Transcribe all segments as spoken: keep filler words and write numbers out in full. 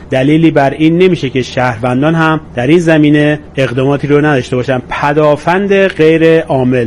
دلیلی بر این نمیشه که شهروندان هم در این زمینه اقداماتی رو نداشته باشن. پدافند غیر عامل.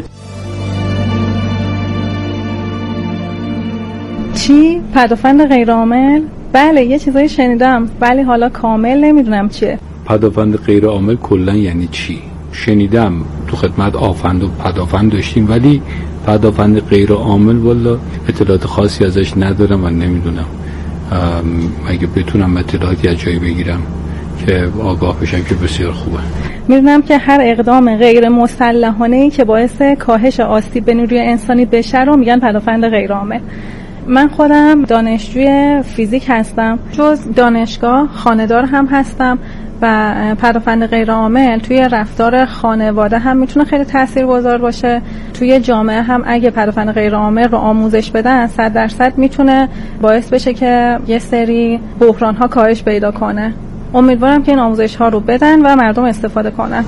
چی؟ پدافند غیر عامل؟ بله یه چیزایی شنیدم ولی حالا کامل نمیدونم چیه. پدافند غیر عامل کلا یعنی چی؟ شنیدم تو خدمت آفند و پدافند داشتیم ولی پدافند غیر عامل والا اطلاعات خاصی ازش ندارم و نمیدونم. اگه بتونم اطلاعاتی از جایی بگیرم که آگاه بشم که بسیار خوبه. میدونم که هر اقدام غیر مسلحانه‌ای که باعث کاهش آسیب به نیروی انسانی بشه رو میگن پدافند غیر عامل. من خودم دانشجوی فیزیک هستم، جز دانشگاه خانه‌دار هم هستم و پدافند غیر عامل توی رفتار خانواده هم میتونه خیلی تاثیرگذار باشه. توی جامعه هم اگه پدافند غیر عامل رو آموزش بدن صد درصد میتونه باعث بشه که یه سری بحران ها کاهش پیدا کنه. امیدوارم که این آموزش ها رو بدن و مردم استفاده کنن.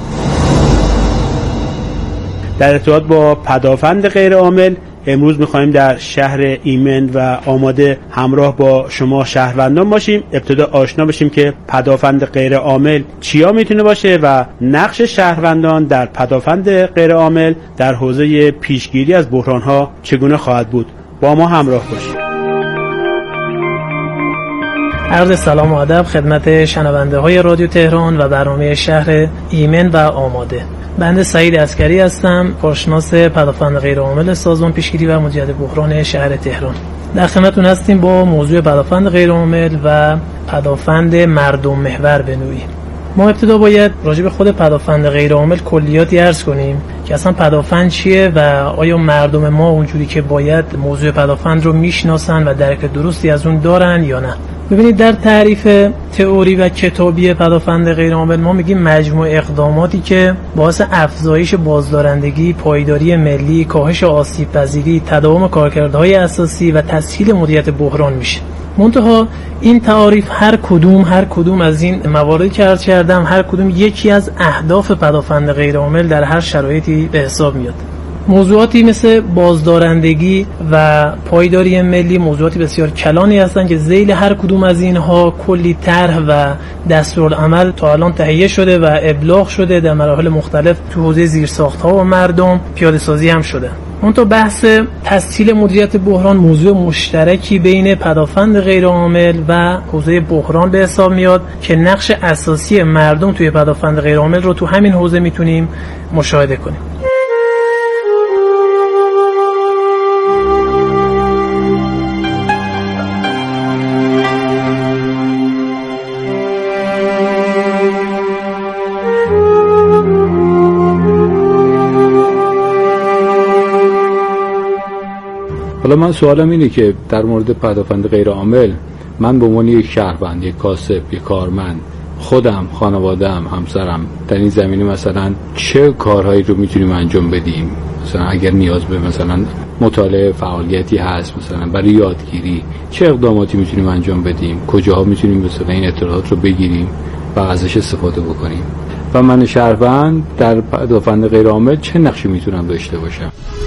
در ارتباط با پدافند غیر عامل امروز می‌خوایم در شهر ایمن و آماده همراه با شما شهروندان باشیم. ابتدا آشنا بشیم که پدافند غیر عامل چیا میتونه باشه و نقش شهروندان در پدافند غیر عامل در حوزه پیشگیری از بحران‌ها چگونه خواهد بود. با ما همراه باشید. عرض سلام و ادب خدمت شنونده‌های رادیو تهران و برنامه شهر ایمن و آماده. بنده سعید عسکری هستم، کارشناس پدافند غیر عامل سازمان پیشگیری و مدیریت بحران شهر تهران. در خدمتتون هستیم با موضوع پدافند غیر عامل و پدافند مردم محور به نوعی. ما ابتدا باید راجع به خود پدافند غیر عامل کلیاتی عرض کنیم که اصلا پدافند چیه و آیا مردم ما اونجوری که باید موضوع پدافند رو میشناسن و درک درستی از اون دارن یا نه. ببینید در تعریف تئوری و کتابی پدافند غیر عامل ما میگیم مجموع اقداماتی که باعث افزایش بازدارندگی، پایداری ملی، کاهش آسیب پذیری، تداوم کارکردهای اساسی و تسهیل مدیریت بحران میشه. منتها این تعاریف هر کدوم هر کدوم از این مواردی که عرض کردم هر کدوم یکی از اهداف پدافند غیر عامل در هر شرایطی به حساب میاد. موضوعاتی مثل بازدارندگی و پایداری ملی موضوعاتی بسیار کلانی هستند که ذیل هر کدوم از اینها کلی طرح و دستورالعمل تا الان تهیه شده و ابلاغ شده، در مراحل مختلف تو حوزه زیرساخت‌ها و مردم پیاده سازی هم شده. اون تو بحث تسهیل مدیریت بحران موضوع مشترکی بین پدافند غیر عامل و حوزه بحران به حساب میاد که نقش اساسی مردم توی پدافند غیر عامل رو تو همین حوزه میتونیم مشاهده کنیم. حالا من سوالم اینه که در مورد پدافند غیر عامل من به عنوان یک شهروند، یک کاسب، یک کارمند، خودم، خانواده‌ام، همسرم در این زمینه مثلا چه کارهایی رو میتونیم انجام بدیم؟ مثلا اگر نیاز به مثلا مطالعه فعالیتی هست، مثلا برای یادگیری چه اقداماتی میتونیم انجام بدیم؟ کجاها میتونیم مثلا این اطلاعات رو بگیریم و ازش استفاده بکنیم؟ و من شهروند در پدافند غیر عامل چه نقشی میتونم داشته باشم؟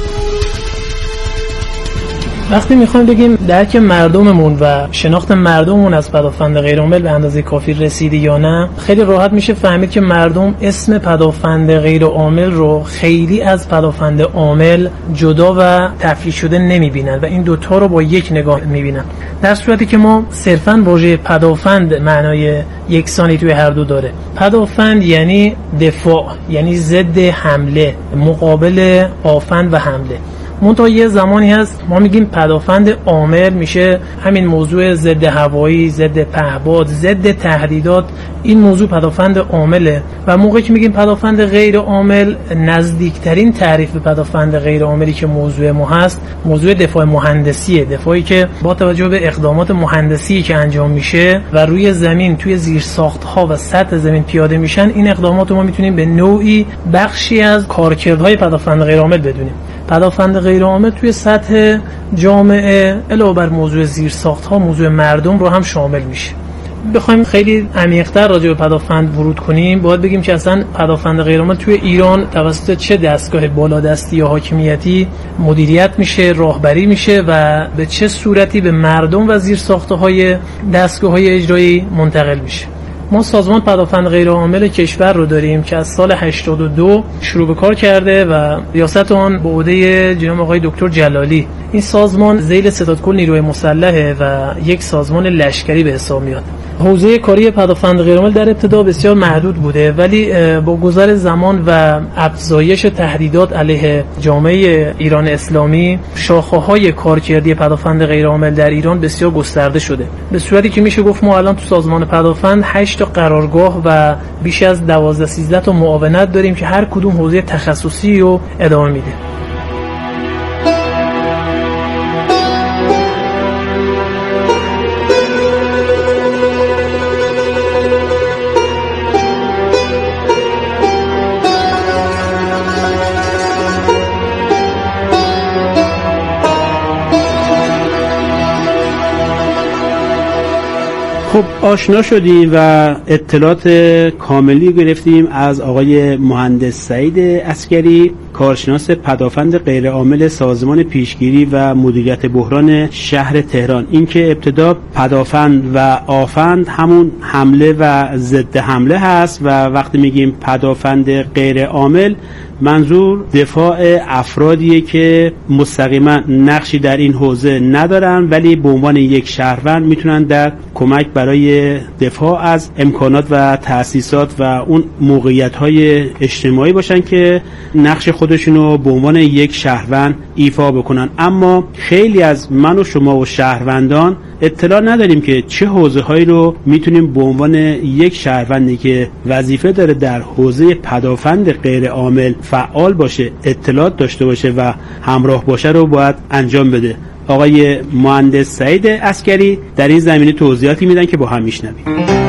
وقتی میخوایم بگیم درک مردممون و شناخت مردممون از پدافند غیر عامل به اندازه کافی رسیده یا نه، خیلی راحت میشه فهمید که مردم اسم پدافند غیر عامل رو خیلی از پدافند عامل جدا و تفریع شده نمیبینن و این دوتا رو با یک نگاه میبینن، در صورتی که ما صرفاً واژه پدافند معنای یکسانی توی هر دو داره. پدافند یعنی دفاع، یعنی ضد حمله، مقابل آفند و حمله. منتها یه زمانی هست ما میگیم پدافند عامل میشه همین موضوع ضد هوایی، ضد پهپاد، ضد تهدیدات، این موضوع پدافند عامله. و موقعی که میگیم پدافند غیر عامل، نزدیکترین تعریف به پدافند غیر عاملی که موضوع ما هست موضوع دفاع مهندسیه، دفاعی که با توجه به اقدامات مهندسی که انجام میشه و روی زمین توی زیرساخت‌ها و سطح زمین پیاده میشن، این اقدامات رو ما میتونیم به نوعی بخشی از کارکردهای پدافند غیر عامل بدونیم. پدافند غیر عامل توی سطح جامعه علاوه بر موضوع زیرساخت‌ها موضوع مردم رو هم شامل میشه. بخوایم خیلی عمیق‌تر راجع به پدافند ورود کنیم، باید بگیم که اصلا پدافند غیرعامل توی ایران توسط چه دستگاه بالادستی یا حاکمیتی مدیریت میشه، راهبری میشه و به چه صورتی به مردم و زیرساخت‌های دستگاه‌های اجرایی منتقل میشه. ما سازمان پدافند غیرعامل کشور رو داریم که از سال هشتاد و دو شروع به کار کرده و ریاست آن به عهده جناب آقای دکتر جلالی. این سازمان ذیل ستادکل نیروی مسلحه و یک سازمان لشکری به حساب میاد. حوزه کاری پدافند غیرعامل در ابتدا بسیار محدود بوده، ولی با گذر زمان و افزایش تهدیدات علیه جامعه ایران اسلامی، شاخه‌های کارکردی پدافند غیرعامل در ایران بسیار گسترده شده، به صورتی که میشه گفت ما الان تو سازمان پدافند هشت تا قرارگاه و بیش از دوازده سیزده تا معاونت داریم که هر کدوم حوزه تخصصی رو ادامه میده. خب آشنا شدیم و اطلاعات کاملی گرفتیم از آقای مهندس سعید عسگری، کارشناس پدافند غیرعامل سازمان پیشگیری و مدیریت بحران شهر تهران. اینکه ابتدا پدافند و آفند همون حمله و ضد حمله هست و وقتی میگیم پدافند غیرعامل منظور دفاع افرادیه که مستقیما نقشی در این حوزه ندارن ولی به عنوان یک شهروند میتونن در کمک برای دفاع از امکانات و تأسیسات و اون موقعیت‌های اجتماعی باشن که نقش خودشونو به عنوان یک شهروند ایفا بکنن. اما خیلی از من و شما و شهروندان اطلاع نداریم که چه حوزه‌هایی رو میتونیم به عنوان یک شهروندی که وظیفه داره در حوزه پدافند غیرعامل فعال باشه، اطلاعات داشته باشه و همراه باشه رو باید انجام بده. آقای مهندس سعید عسگری در این زمینه توضیحاتی میدن که با هم میشنویم.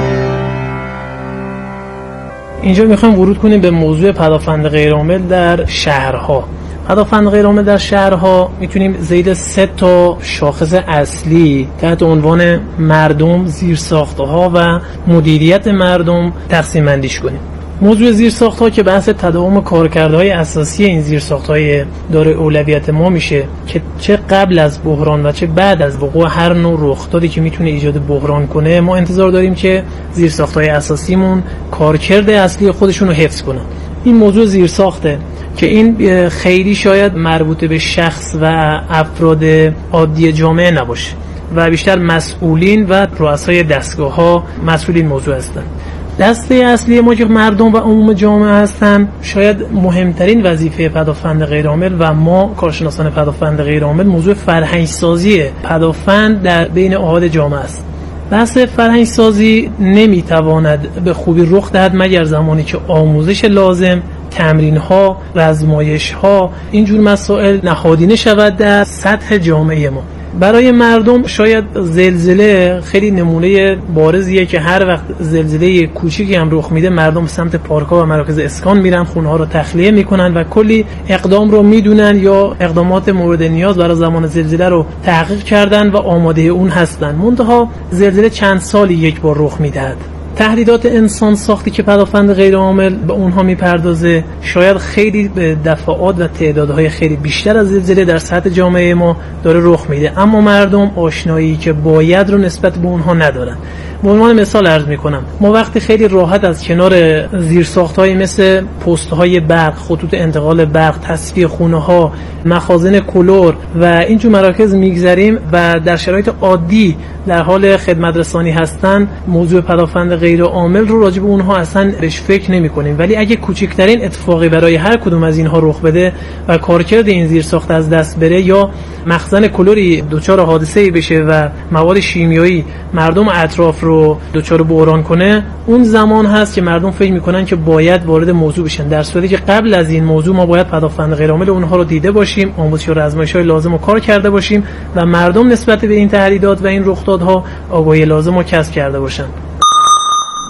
اینجا میخوایم ورود کنیم به موضوع پدافند غیرعامل در شهرها. پدافند غیرعامل در شهرها میتونیم ذیل سه تا شاخص اصلی تحت عنوان مردم، زیرساخت‌ها و مدیریت مردم تقسیم بندیش کنیم. موضوع زیرساخت‌ها که بحث تداوم کارکردهای اساسی این زیرساخت‌های داره اولویت ما میشه که چه قبل از بحران و چه بعد از وقوع هر نوع رخدادی که میتونه ایجاد بحران کنه، ما انتظار داریم که زیرساخت‌های اساسیمون کارکرد اصلی خودشون رو حفظ کنن. این موضوع زیرساخته که این خیلی شاید مربوط به شخص و افراد عادی جامعه نباشه و بیشتر مسئولین و رؤسای دستگاه‌ها مسئول این موضوع هستن. دسته اصلی ما که مردم و عموم جامعه هستن، شاید مهمترین وظیفه پدافند غیرعامل و ما کارشناسان پدافند غیرعامل موضوع فرهنگ سازی پدافند در بین احاد جامعه است. بحث فرهنگ سازی نمیتواند به خوبی رخ دهد مگر زمانی که آموزش لازم، تمرین ها، آزمایش ها، اینجور مسائل نهادینه شود در سطح جامعه ما. برای مردم شاید زلزله خیلی نمونه بارزیه که هر وقت زلزله کوچیکی هم رخ میده مردم سمت پارک‌ها و مراکز اسکان میرن، خونه‌ها رو تخلیه میکنن و کلی اقدام رو میدونن یا اقدامات مورد نیاز برای زمان زلزله رو تحقیق کردن و آماده اون هستن. منتها زلزله چند سالی یک بار رخ میدهد. تهدیدات انسان ساختی که پدافند غیرعامل به اونها میپردازه شاید خیلی به دفعات و تعدادهای خیلی بیشتر از زلزله در سطح جامعه ما داره رخ میده، اما مردم آشنایی که باید رو نسبت به اونها ندارن. به عنوان مثال عرض میکنم، ما وقتی خیلی راحت از کنار زیرساخت‌های مثل پست‌های برق، خطوط انتقال برق، تصفیه خونه‌ها، مخازن کلور و اینجور مراکز میگذریم و در شرایط عادی در حال خدمت رسانی هستن، موضوع پدافند غیرعامل رو راجع به اونها اصلا بهش فکر نمی‌کنیم. ولی اگه کوچکترین اتفاقی برای هر کدوم از اینها رخ بده و کارکرد این زیرساخت از دست بره یا مخزن کلوری دچار حادثه‌ای بشه و مواد شیمیایی مردم اطراف رو دچار بحران کنه، اون زمان هست که مردم فکر میکنن که باید وارد موضوع بشن، در صورتی که قبل از این موضوع ما باید پدافند غیرعامل اونها رو دیده باشیم، آموزش و آزمایش‌های لازم رو کار کرده باشیم و مردم نسبت به این تهدیدات و این رخدادها آگاهی لازم رو کسب کرده باشن.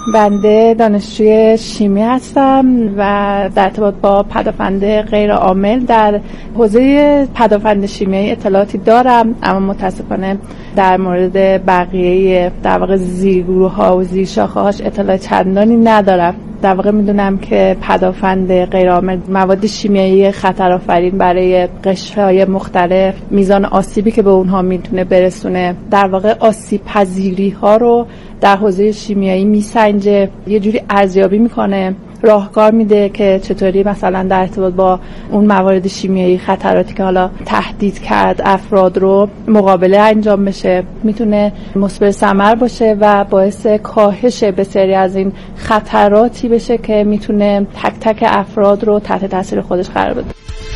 بنده دانشجوی شیمی هستم و در ارتباط با پدافند غیر عامل در حوزه پدافند شیمیایی اطلاعاتی دارم، اما متاسفانه در مورد بقیه در واقع زیرگروه‌ها و زیرشاخه‌هاش اطلاع چندانی ندارم. در واقع میدونم که پدافند غیر عامل مواد شیمیایی خطرآفرین برای قشرهای مختلف، میزان آسیبی که به اونها میتونه برسونه، در واقع آسیب پذیری ها رو در حوزه شیمیایی میسنجه، یه جوری ارزیابی میکنه، راهکار میده که چطوری مثلا در ارتباط با اون موارد شیمیایی خطراتی که حالا تهدید کرد افراد رو مقابله انجام بشه. میتونه مثمر ثمر باشه و باعث کاهش بسیاری از این خطراتی بشه که میتونه تک تک افراد رو تحت تاثیر خودش قرار بده.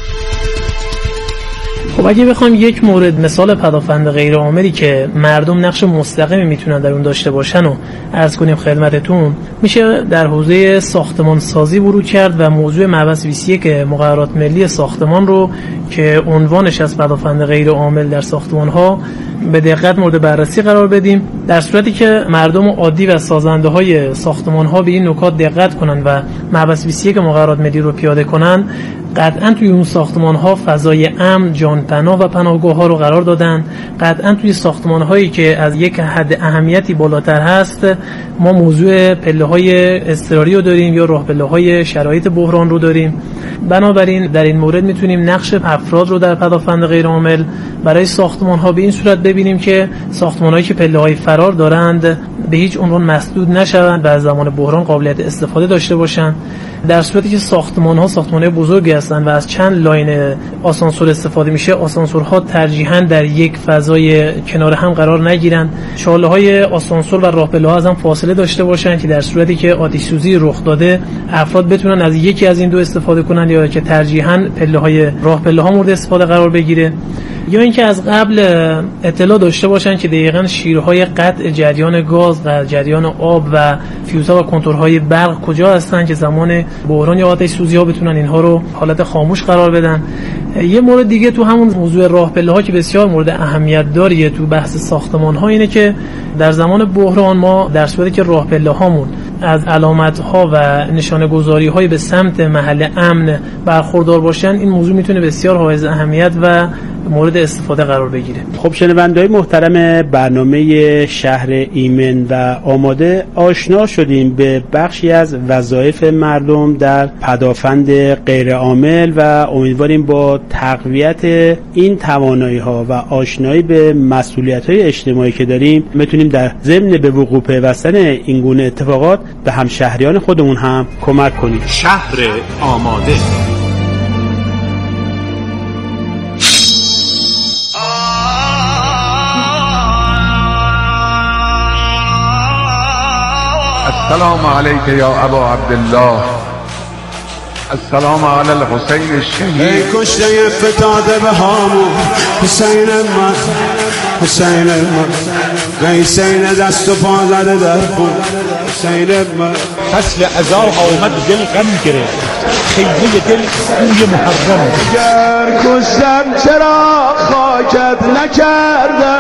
خب اگه بخوام یک مورد مثال پدافند غیر عاملی که مردم نقش مستقیمی میتونن در اون داشته باشن و عرض کنیم خدمتتون، میشه در حوزه ساختمان سازی ورود کرد و موضوع مبحث بیست و یک مقررات ملی ساختمان رو که عنوانش از پدافند غیر عامل در ساختمان ها به دقت مورد بررسی قرار بدیم. در صورتی که مردم عادی و سازنده های ساختمان ها به این نکات دقت کنن و مبحث بیست و یک مقررات ملی رو پیاده کنن، قطعا توی اون ساختمان ها فضای امن، جان پناه و پناهگاه ها رو قرار دادن. قطعا توی ساختمان هایی که از یک حد اهمیتی بالاتر هست ما موضوع پله های اضطراری رو داریم یا راه پله های شرایط بحران رو داریم. بنابراین در این مورد میتونیم نقش افراد رو در پدافند غیر عامل برای ساختمان ها به این صورت ببینیم که ساختمان هایی که پله های فرار دارند به هیچ عنوان مسدود نشوند و از زمان بحران قابلیت استفاده داشته باشند. در صورتی که ساختمان ها ساختمان های بزرگی هستند و از چند لاین آسانسور استفاده میشه، آسانسورها ترجیحاً در یک فضای کنار هم قرار نگیرن. چاله های آسانسور و راهپله ها از هم فاصله داشته باشن که در صورتی که آتش سوزی رخ داده افراد بتونن از یکی از این دو استفاده کنن یا که ترجیحاً پله های راهپله ها مورد استفاده قرار بگیره، یا اینکه از قبل اطلاع داشته باشن که دقیقاً شیرهای قطع جریان گاز، قطع جریان آب و فیوزها و کنتورهای برق کجا هستن که زمان بحران یا آتش سوزی ها بتونن اینها رو حالت خاموش قرار بدن. یه مورد دیگه تو همون موضوع راهپله ها که بسیار مورد اهمیت داره تو بحث ساختمان ها اینه که در زمان بحران ما در صورتی که راهپله هامون از علامت ها و نشانه گذاری های به سمت محل امن برخوردار باشن، این موضوع میتونه بسیار حائز اهمیت و مورد استفاده قرار بگیره. خب شنونده‌های محترم برنامه شهر ایمن و آماده، آشنا شدیم به بخشی از وظایف مردم در پدافند غیر عامل و امیدواریم با تقویت این توانایی‌ها و آشنایی به مسئولیت‌های اجتماعی که داریم بتونیم در ضمن به وقوع پیوستن این گونه اتفاقات به همشهریان خودمون هم کمک کنیم. شهر آماده. السلام علیک یا ابا عبدالله، السلام علی الحسین الشهید. ای کشته فتاده به هامون حسین من، حسین من، حسین دست و پا زده در خون حسین من. فصل عزا آمد دل غم گرفت، خیلی دل اوی محرم. گر کشتم چرا خاکت نکرده.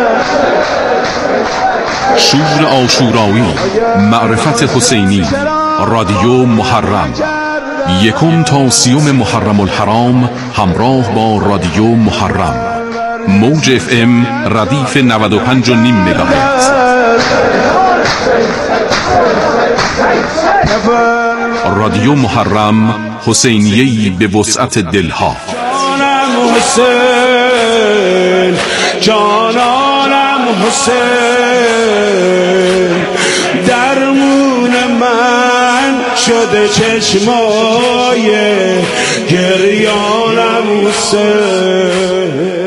شور عاشورایی، معرفت حسینی، رادیو محرم، یکم تا سیوم محرم الحرام همراه با رادیو محرم، موج اف ام ردیف نود و پنج و نیم مگاهرتز. رادیو محرم، حسینیه‌ای به وسعت دلها. جانم حسین، جانانم حسین، درمون من شده چشمای گریانم حسین.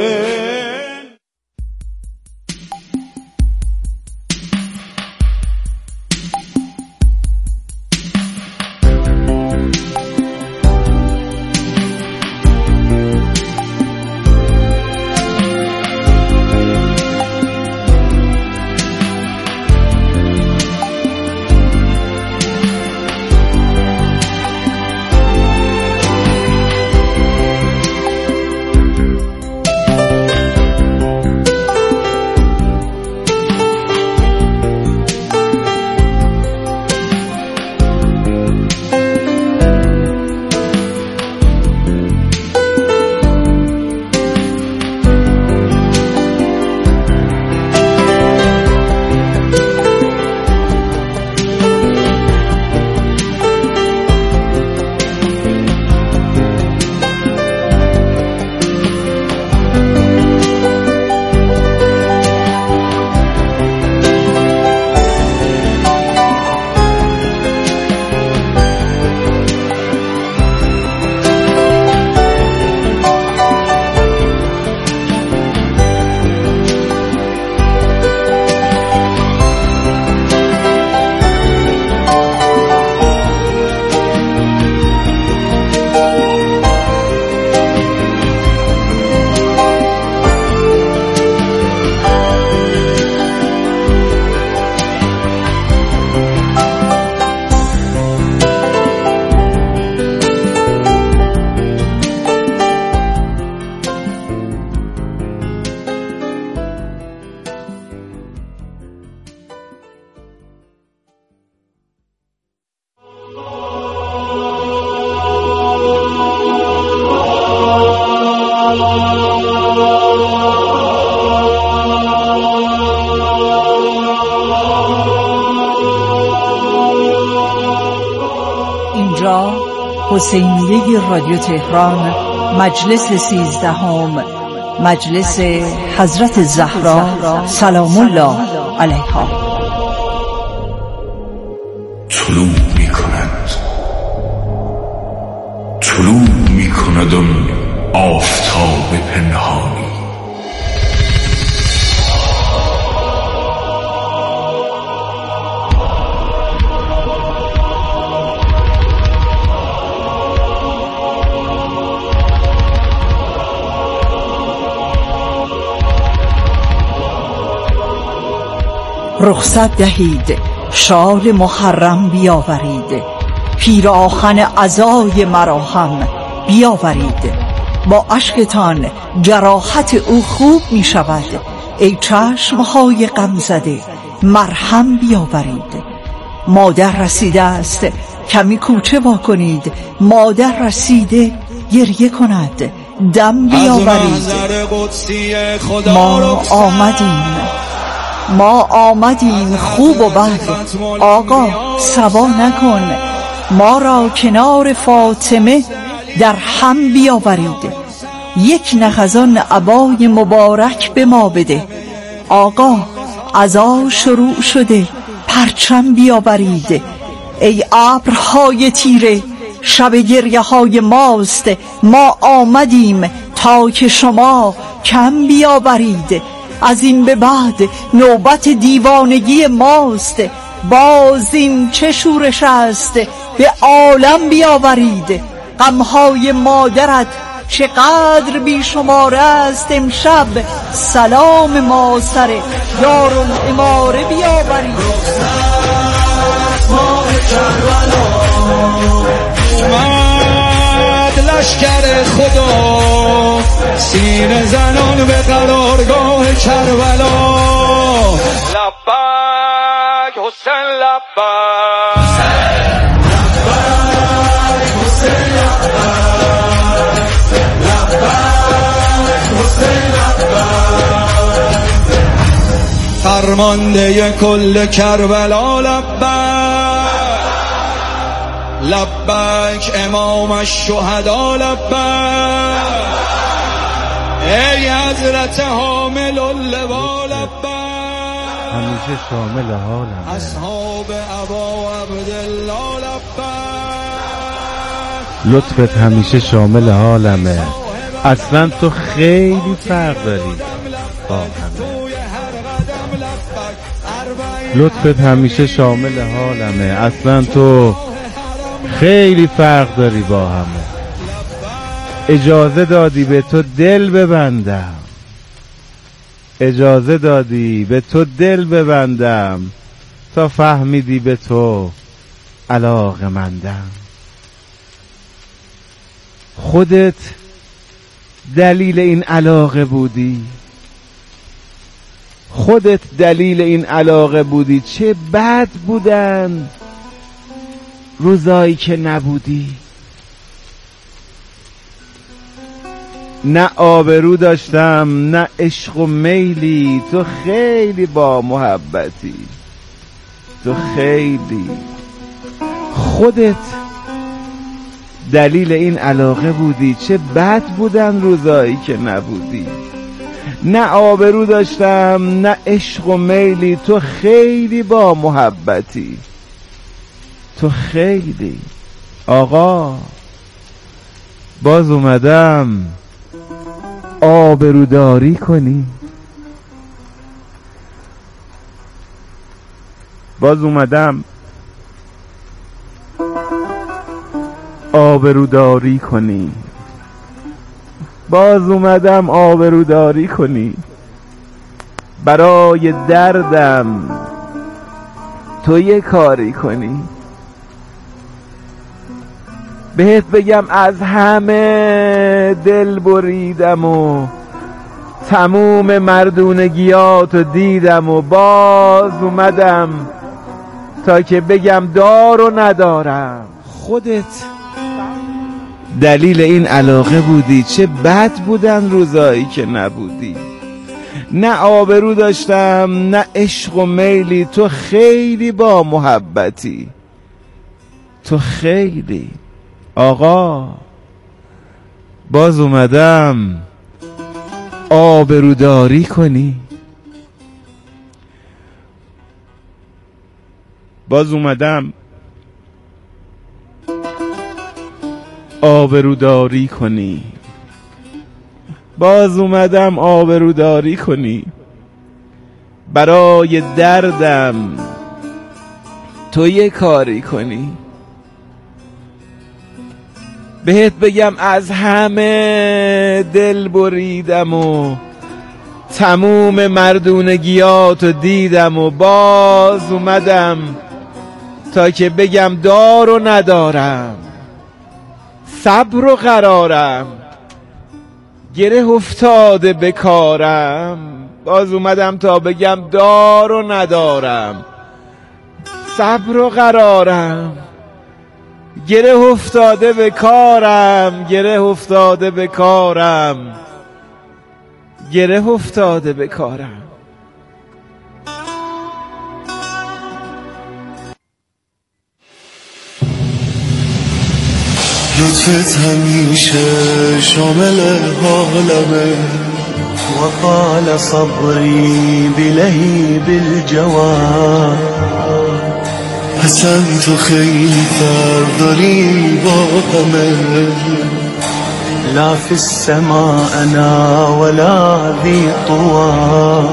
اجرا حسینیه رادیو تهران، مجلس سیزدهم، مجلس حضرت زهرا سلام الله علیها. طلوع می کند طلوع می کند اون آفتاب پنهانی، رخصت دهید، شال محرم بیاورید، پیراهن عزای مراهم بیاورید. با اشکتان جراحت او خوب می شود. ای چشمهای غم زده مرهم بیاورید. مادر رسیده است، کمی کوچه وا کنید. مادر رسیده گریه کند، دم بیاورید. ما آمدیم ما آمدیم خوب و بد، آقا سوا نکن. ما را کنار فاطمه در هم بیاورید. یک نخزان عبای مبارک به ما بده. آقا عزا شروع شده، پرچم بیاورید. ای ابرهای تیره، شب گریه های ماست. ما آمدیم تا که شما کم بیاورید. از این به بعد نوبت دیوانگی ماست. باز این چه شورش است، به عالم بیاورید. غمهای مادرت چقدر بیشمار است. امشب سلام ما سر دارالاماره بیاورید. لشکر خدا سینه زنان به قرارگاه کربلا. لبک حسین لبک، فرمانده کل کربلا لبک. لبک امام الشهدا لبک. ای حضرت حامل اللوا لبک. همیشه شامل حالم، اصحاب ابا عبدالله لبک. لطفت همیشه شامل حالمه، اصلا تو خیلی فرق داری با همه. لطفت همیشه شامل حالمه، اصلا تو خیلی فرق داری با همه. اجازه دادی به تو دل ببندم، اجازه دادی به تو دل ببندم، تا فهمیدی به تو علاقه‌مندم. خودت دلیل این علاقه بودی، خودت دلیل این علاقه بودی. چه بد بودن روزایی که نبودی. نه آبرو داشتم نه عشق و میلی، تو خیلی با محبتی، تو خیلی. خودت دلیل این علاقه بودی. چه بد بودن روزایی که نبودی. نه آبرو داشتم نه عشق و میلی، تو خیلی با محبتی، تو خیلی. آقا باز اومدم آبروداری کنی، باز اومدم آبروداری کنی، باز اومدم آبروداری کنی. برای دردم تو یه کاری کنی. بهت بگم از همه دل بریدم و تموم مردونگیاتو دیدم و باز اومدم تا که بگم دار و ندارم. خودت دلیل این علاقه بودی. چه بد بودن روزایی که نبودی. نه آبرو داشتم نه عشق و میلی، تو خیلی با محبتی، تو خیلی. آقا باز اومدم آبروداری کنی، باز اومدم آبروداری کنی، باز اومدم آبروداری کنی. برای دردم تو یه کاری کنی. بهت بگم از همه دل بریدم و تموم مردونگیاتو دیدم و باز اومدم تا که بگم دار و ندارم، صبر و قرارم، گره افتاده به کارم. باز اومدم تا بگم دار و ندارم، صبر و قرارم، گره افتاده به کارم، گره افتاده به کارم، گره افتاده به کارم. لطفت همیشه شامل حالمه و قال صبری بلهیب الجواب. حسن تو خیلی فرق داری با همه، لا فی السماء انا ولا ذی طوا.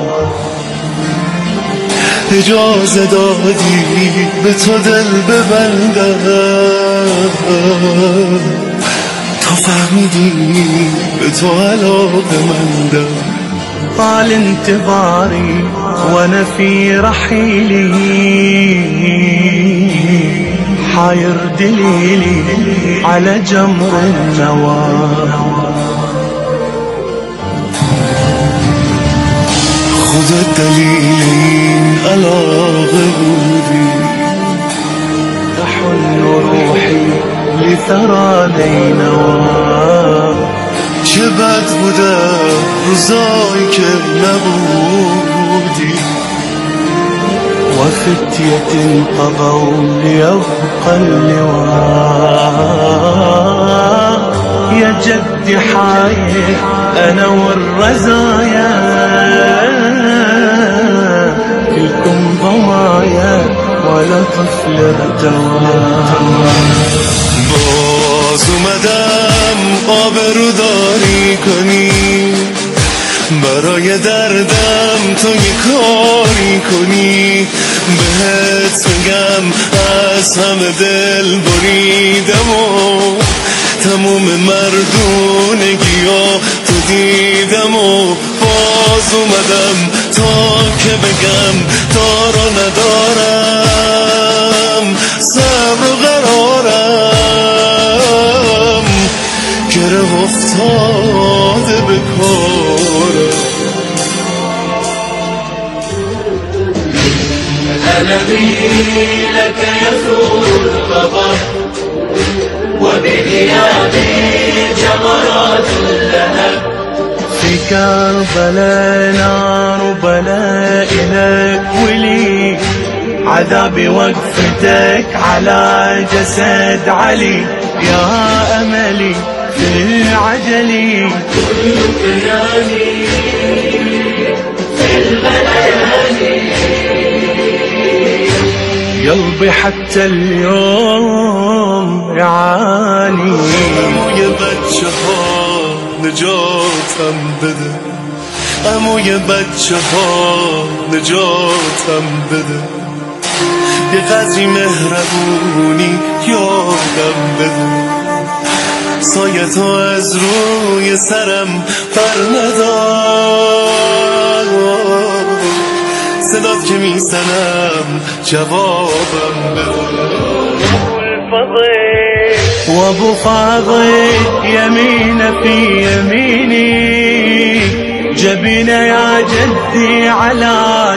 اجازه دادی به تو دل ببندم، تا فهمیدی به تو علاقه مندم. طال انتظاري وانا في رحيلي، حاير دليلي على جمر النوى. خذ الدليل علاقه بودي، تحن روحي لثرى نینوا. چه بد بودم روزایی که نبودی، و فتیة طغوا لیبقى اللواء. یا جدی حاير انا والرزايا، كلكم ضمايا ولا طفل ارتوى. باز اومدم آبروداری کنی، برای دردم تو یه کاری کنی. بهت میگم از همه دل بریدم و تموم مردونگیا تو دیدم و باز اومدم تا که بگم دار و ندارم، صبر و قرارم، گره افتاده به کارم. ألمي لك يثور الخبر، وبغيابي جمرات اللهب. في كربلاء نار بلاء لك ولي، عذابي وقفتك على جسد علي. يا أملي في عجلي، كل كياني في الغلياني. قلبي حتى اليوم يعاني. عموی بچه ها نجاتم بده، عموی بچه ها نجاتم بده. یه قدری مهربونی یادم بده، سایه تو از روی سرم پر ندار. صدات که میزنم جوابم بده. وابو فاضل يمين في يميني، جبين يا جدي على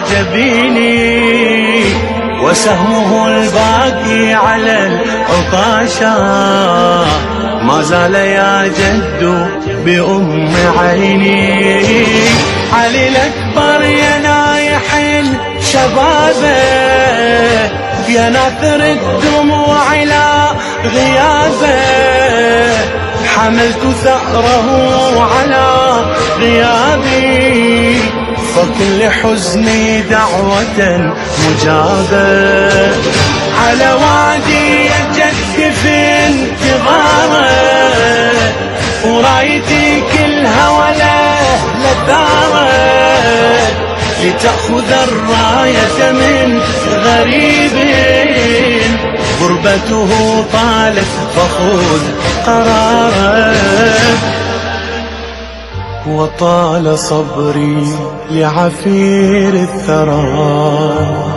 جبيني، وسهمه الباقي على العطاشا. ما زال يا جد بأم عيني، علي الأكبر يا نايح شبابه يا ناثر الدموع لا غيابه حملت ثأره على غيابي فكل حزني دعوة مجابة على وادي الجد في انتظاره ورايتي كلها ولا لثاره لتأخذ الراية من غريب غربته طالت فخذ قراره وطال صبري لعفير الثرى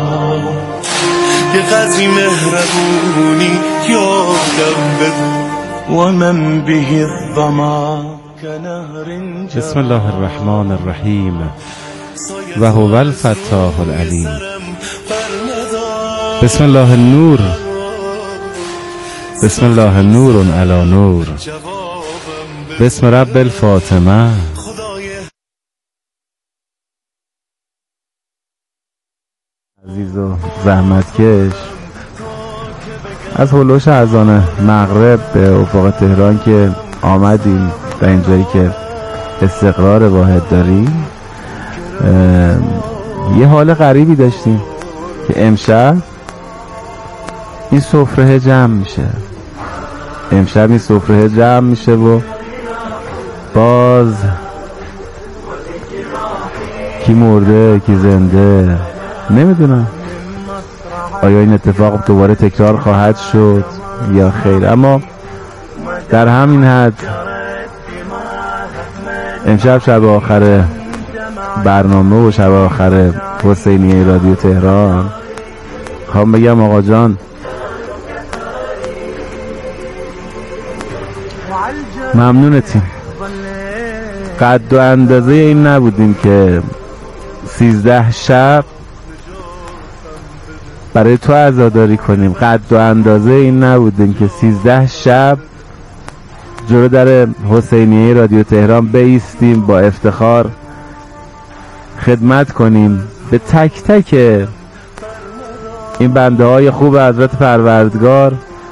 بغزي مهربوني يغلب ومن به الظما كنهر بسم الله الرحمن الرحیم و هو الفتاح العلیم بسم الله النور بسم الله نور علی نور بسم رب الفاطمه. عزیز و زحمتکش از هلوش اذان مغرب به افق تهران که آمدیم و اینجایی که استقرار واحد داریم یه حال غریبی داشتیم که امشب این سفره جمع میشه امشب این سفره جمع میشه و باز کی مرده کی زنده نمیدونم آیا این اتفاق دوباره تکرار خواهد شد یا خیر، اما در همین حد امشب شب آخر برنامه و شب آخر حسینیه رادیو تهران خواهم بگم آقا جان ممنونتیم. قد و اندازه این نبودیم که سیزده شب برای تو عزاداری کنیم، قد و اندازه این نبودیم که سیزده شب جلو در حسینیه رادیو تهران بایستیم با افتخار خدمت کنیم به تک تک این بنده های خوب حضرت پروردگار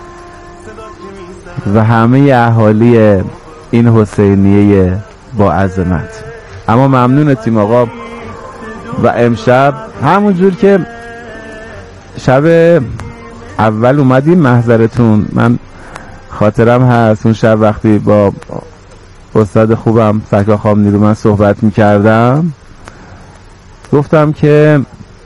و همه اهالی این حسینیه با عظمت. اما ممنونتیم آقا و امشب همون جور که شب اول اومدیم محضرتون، من خاطرم هست اون شب وقتی با استاد خوبم سکا خام نیرومند صحبت میکردم گفتم که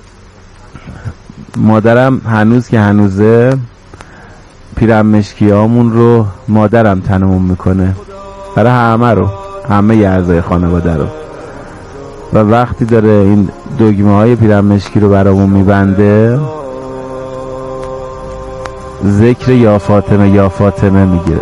مادرم هنوز که هنوزه پیرم مشکی هامون رو مادرم تنمون میکنه برای همه رو، همه ی اعضای خانواده رو، و وقتی داره این دگمه های پیرم مشکی رو برامون میبنده ذکر یا فاطمه یا فاطمه میگیره.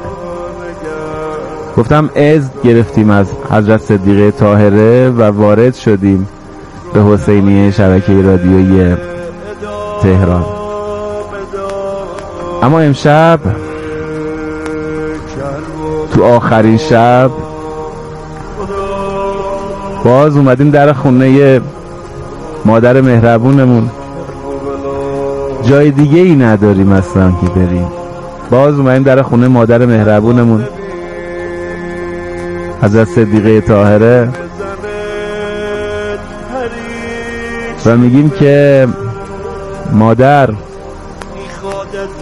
گفتم از گرفتیم از حضرت صدیقه طاهره و وارد شدیم به حسینیه شبکه رادیویی تهران. اما امشب تو آخرین شب باز اومدیم در خونه مادر مهربونمون، جای دیگه ای نداریم اصلا که بریم، باز اومدیم در خونه مادر مهربونمون حضرت صدیقه طاهره و میگیم که مادر